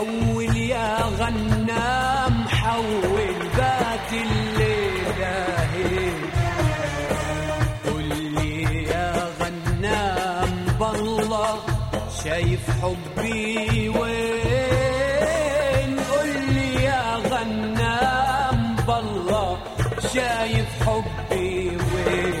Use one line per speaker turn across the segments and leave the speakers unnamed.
حول يا غنام حول بات الليلة قل لي يا غنام بالله شايف حبي وين قل لي يا غنام بالله شايف حبي وين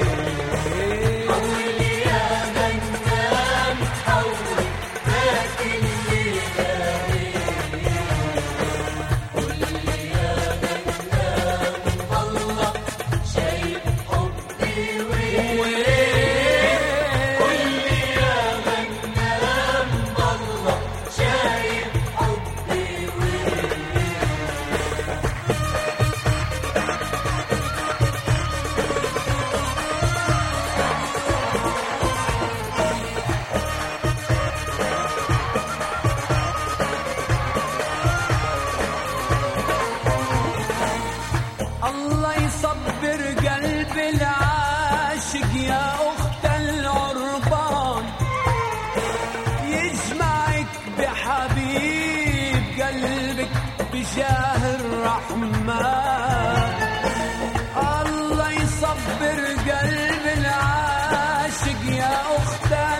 الله يصبر قلب العاشق يا أخت العربان يجمعك بحبيب قلبك بجاه الرحمن الله يصبر قلب العاشق يا أخت